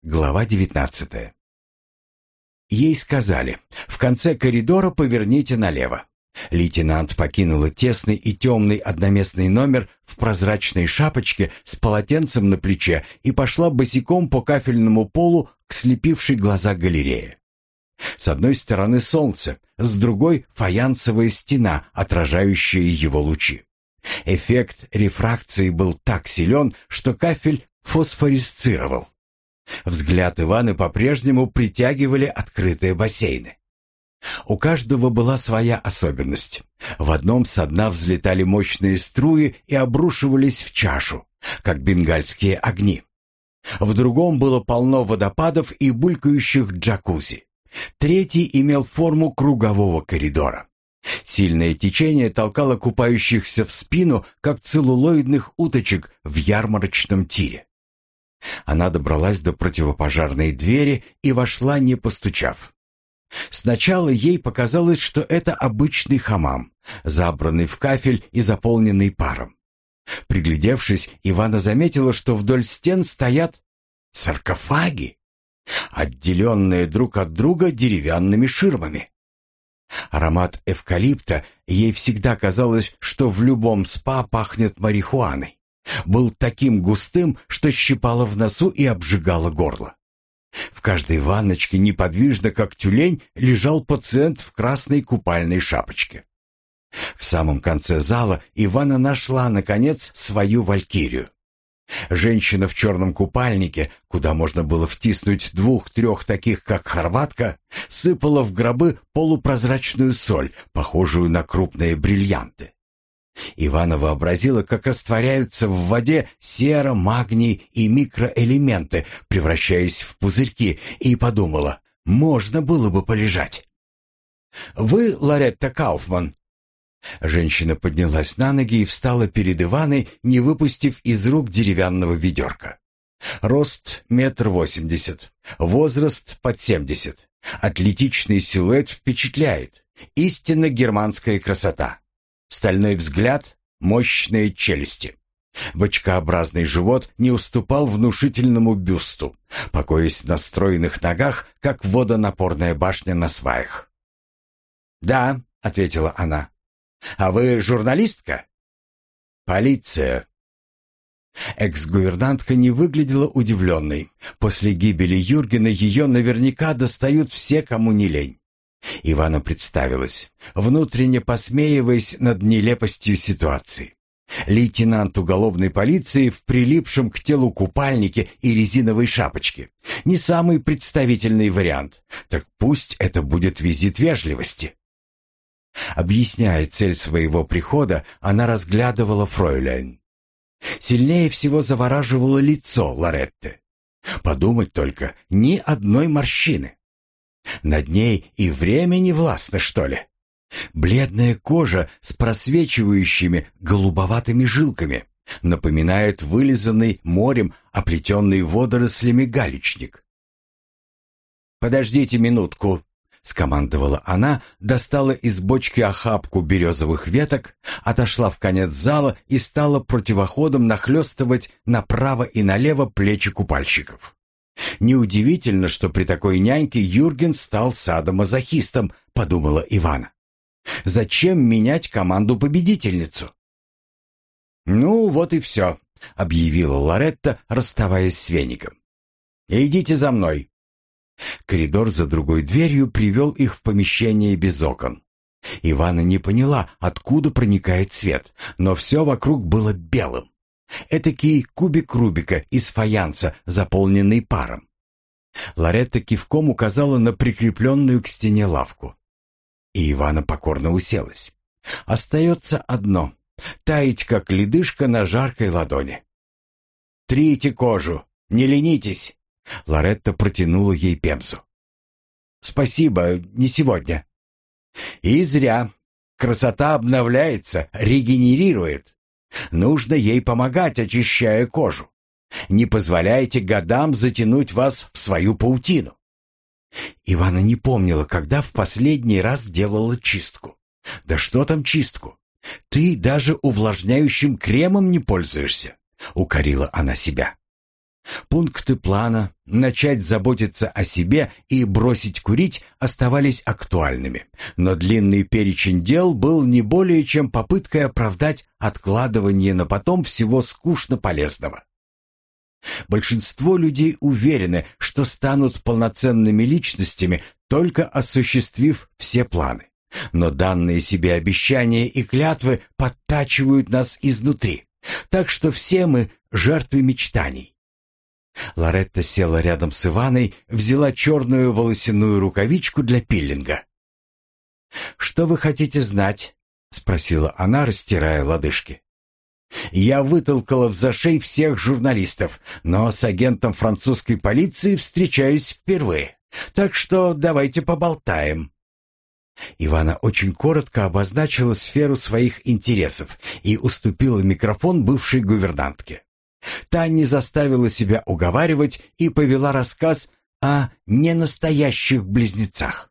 Глава 19. Ей сказали: «В конце коридора поверните налево». Лейтенант покинула тесный и темный одноместный номер в прозрачной шапочке с полотенцем на плече и пошла босиком по кафельному полу к слепившей глаза галерее. С одной стороны солнце, с другой — фаянсовая стена, отражающая его лучи. Эффект рефракции был так силен, что кафель фосфорисцировал. Взгляд Иваны по-прежнему притягивали открытые бассейны. У каждого была своя особенность. В одном со дна взлетали мощные струи и обрушивались в чашу, как бенгальские огни. В другом было полно водопадов и булькающих джакузи. Третий имел форму кругового коридора. Сильное течение толкало купающихся в спину, как целлулоидных уточек в ярмарочном тире. Она добралась до противопожарной двери и вошла, не постучав. Сначала ей показалось, что это обычный хамам, забранный в кафель и заполненный паром. Приглядевшись, Ивана заметила, что вдоль стен стоят саркофаги, отделенные друг от друга деревянными ширмами. Аромат эвкалипта, ей всегда казалось, что в любом спа пахнет марихуаной, был таким густым, что щипало в носу и обжигало горло. В каждой ванночке неподвижно, как тюлень, лежал пациент в красной купальной шапочке. В самом конце зала Ивана нашла, наконец, свою валькирию. Женщина в черном купальнике, куда можно было втиснуть 2-3 таких, как хорватка, сыпала в гробы полупрозрачную соль, похожую на крупные бриллианты. Ивана вообразила, как растворяются в воде сера, магний и микроэлементы, превращаясь в пузырьки, и подумала: можно было бы полежать. «Вы Лоретта Кауфман?» Женщина поднялась на ноги и встала перед Иваной, не выпустив из рук деревянного ведерка. Рост 1,80 м, возраст под 70. Атлетичный силуэт впечатляет. Истинно германская красота. Стальной взгляд, мощные челюсти. Бочкообразный живот не уступал внушительному бюсту, покоясь на стройных ногах, как водонапорная башня на сваях. «Да», — ответила она. «А вы журналистка?» «Полиция». Экс-гувернантка не выглядела удивленной. После гибели Юргена ее наверняка достают все, кому не лень. Ивана представилась, внутренне посмеиваясь над нелепостью ситуации. Лейтенант уголовной полиции в прилипшем к телу купальнике и резиновой шапочке. Не самый представительный вариант. Так пусть это будет визит вежливости. Объясняя цель своего прихода, она разглядывала фройляйн. Сильнее всего завораживало лицо Лоретты. Подумать только, ни одной морщины. Над ней и время не властно, что ли? Бледная кожа с просвечивающими голубоватыми жилками напоминает вылизанный морем, оплетенный водорослями галечник. «Подождите минутку», — скомандовала она, достала из бочки охапку березовых веток, отошла в конец зала и стала противоходом нахлестывать направо и налево плечи купальщиков. «Неудивительно, что при такой няньке Юрген стал садомазохистом», — подумала Ивана. «Зачем менять команду-победительницу?» «Ну, вот и все», — объявила Лоретта, расставаясь с веником. «Идите за мной». Коридор за другой дверью привел их в помещение без окон. Ивана не поняла, откуда проникает свет, но все вокруг было белым. Этакий кубик Рубика из фаянса, заполненный паром. Лоретта кивком указала на прикрепленную к стене лавку. И Ивана покорно уселась. Остается одно — таять, как ледышка на жаркой ладони. «Трите кожу, не ленитесь!» Лоретта протянула ей пемзу. «Спасибо, не сегодня». «И зря. Красота обновляется, регенерирует. Нужно ей помогать, очищая кожу. Не позволяйте годам затянуть вас в свою паутину». Ивана не помнила, когда в последний раз делала чистку. Да что там чистку? Ты даже увлажняющим кремом не пользуешься, укорила она себя. Пункты плана начать заботиться о себе и бросить курить оставались актуальными, но длинный перечень дел был не более чем попыткой оправдать откладывание на потом всего скучно полезного. Большинство людей уверены, что станут полноценными личностями, только осуществив все планы. Но данные себе обещания и клятвы подтачивают нас изнутри, так что все мы жертвы мечтаний. Лоретта села рядом с Иваной, взяла черную волосяную рукавичку для пиллинга. «Что вы хотите знать?» — спросила она, растирая лодыжки. «Я вытолкала в зашей всех журналистов, но с агентом французской полиции встречаюсь впервые, так что давайте поболтаем». Ивана очень коротко обозначила сферу своих интересов и уступила микрофон бывшей гувернантке. Та не заставила себя уговаривать и повела рассказ о ненастоящих близнецах.